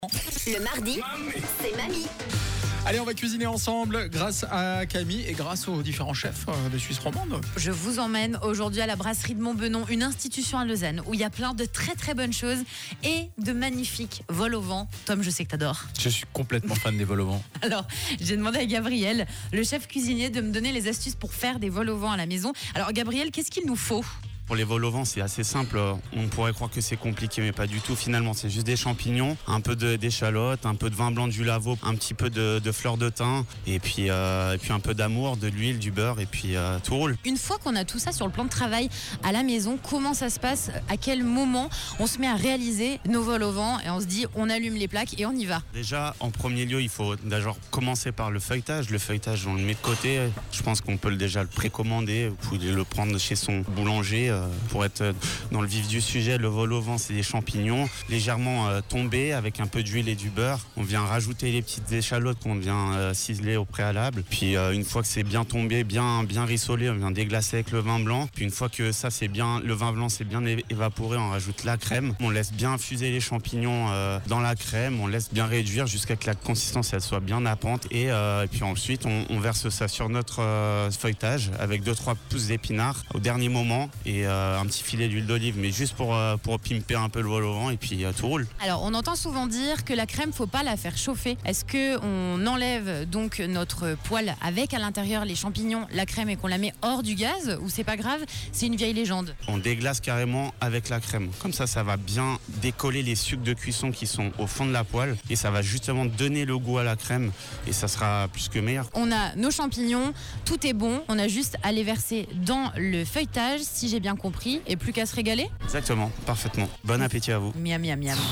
Le mardi, c'est Mamie. Allez, on va cuisiner ensemble grâce à Camille et grâce aux différents chefs de Suisse romande. Je vous emmène aujourd'hui à la brasserie de Montbenon, une institution à Lausanne où il y a plein de très très bonnes choses et de magnifiques vols au vent. Tom, je sais que t'adores. Je suis complètement fan des vols au vent. Alors, j'ai demandé à Gabriel, le chef cuisinier, de me donner les astuces pour faire des vols au vent à la maison. Alors Gabriel, qu'est-ce qu'il nous faut ? Pour les vols au vent, c'est assez simple. On pourrait croire que c'est compliqué, mais pas du tout. Finalement, c'est juste des champignons, un peu d'échalotes, un peu de vin blanc du Lavaux, un petit peu de fleurs de thym, et puis un peu d'amour, de l'huile, du beurre, et puis tout roule. Une fois qu'on a tout ça sur le plan de travail à la maison, comment ça se passe ? À quel moment on se met à réaliser nos vols au vent et on se dit on allume les plaques et on y va ? Déjà, en premier lieu, il faut d'abord commencer par le feuilletage. Le feuilletage, on le met de côté. Je pense qu'on peut déjà le précommander. Vous pouvez le prendre chez son boulanger. Pour être dans le vif du sujet, le vol au vent, c'est des champignons légèrement tombés avec un peu d'huile et du beurre. On vient rajouter les petites échalotes qu'on vient ciseler au préalable. Puis une fois que c'est bien tombé, bien rissolé, on vient déglacer avec le vin blanc. Puis une fois que ça c'est bien, le vin blanc c'est bien évaporé, on rajoute la crème. On laisse bien infuser les champignons dans la crème. On laisse bien réduire jusqu'à que la consistance elle soit bien nappante. Et puis ensuite on verse ça sur notre feuilletage avec 2-3 pousses d'épinards au dernier moment et un petit filet d'huile d'olive, mais juste pour pimper un peu le vol au vent, et puis tout roule. Alors, on entend souvent dire que la crème, faut pas la faire chauffer. Est-ce qu'on enlève donc notre poêle avec à l'intérieur les champignons, la crème, et qu'on la met hors du gaz, ou c'est pas grave, c'est une vieille légende ? On déglace carrément avec la crème. Comme ça va bien décoller les sucs de cuisson qui sont au fond de la poêle, et ça va justement donner le goût à la crème, et ça sera plus que meilleur. On a nos champignons, tout est bon, on a juste à les verser dans le feuilletage, si j'ai bien compris, et plus qu'à se régaler ? Exactement, parfaitement. Bon appétit à vous. Miam, miam, miam.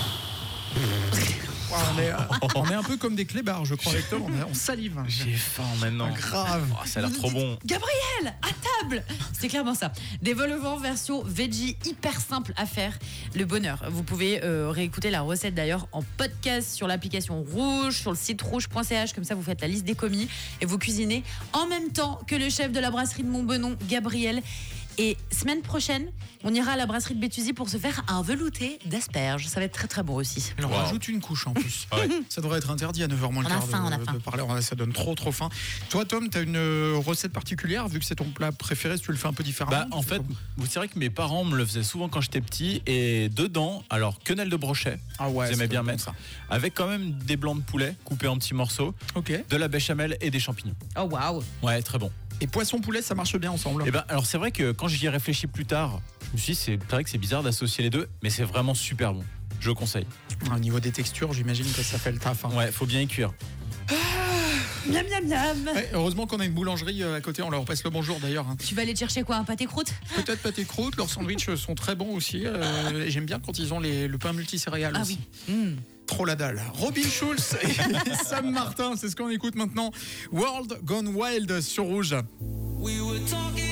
On est un peu comme des clébards, je crois, avec Tom. On salive. J'ai faim maintenant. Grave. Oh, ça a l'air trop bon. Gabriel, à table ! C'est clairement ça. Des vols au vent version veggie, hyper simple à faire. Le bonheur. Vous pouvez réécouter la recette d'ailleurs en podcast sur l'application Rouge, sur le site rouge.ch. Comme ça, vous faites la liste des commis et vous cuisinez en même temps que le chef de la brasserie de Montbenon, Gabriel. Et semaine prochaine, on ira à la brasserie de Béthusie pour se faire un velouté d'asperges. Ça va être très très bon aussi. Alors, on rajoute une couche en plus. Ouais. Ça devrait être interdit à 9h moins le quart de parler. Ça donne trop faim. Toi, Tom, tu as une recette particulière, vu que c'est ton plat préféré, si tu le fais un peu différemment. En fait, c'est vrai que mes parents me le faisaient souvent quand j'étais petit. Et dedans, alors, quenelle de brochet. Ah ouais, j'aimais bien bon, mettre ça. Avec quand même des blancs de poulet coupés en petits morceaux, Ok. de la béchamel et des champignons. Oh waouh! Ouais, très bon. Et poisson-poulet, ça marche bien ensemble. Et alors c'est vrai que quand j'y ai réfléchi plus tard, je me suis dit c'est vrai que c'est bizarre d'associer les deux, mais c'est vraiment super bon. Je conseille. Au niveau des textures, j'imagine que ça fait le taf. Hein. Ouais, faut bien y cuire. Miam, miam, miam! Ouais, heureusement qu'on a une boulangerie à côté, on leur passe le bonjour d'ailleurs. Hein. Tu vas aller te chercher quoi, un pâté croûte? Peut-être pâté croûte, leurs sandwichs sont très bons aussi. Et j'aime bien quand ils ont le pain multicéréales Ah aussi. oui. Trop la dalle. Robin Schulz et Sam Martin, c'est ce qu'on écoute maintenant. World Gone Wild sur Rouge. We were talking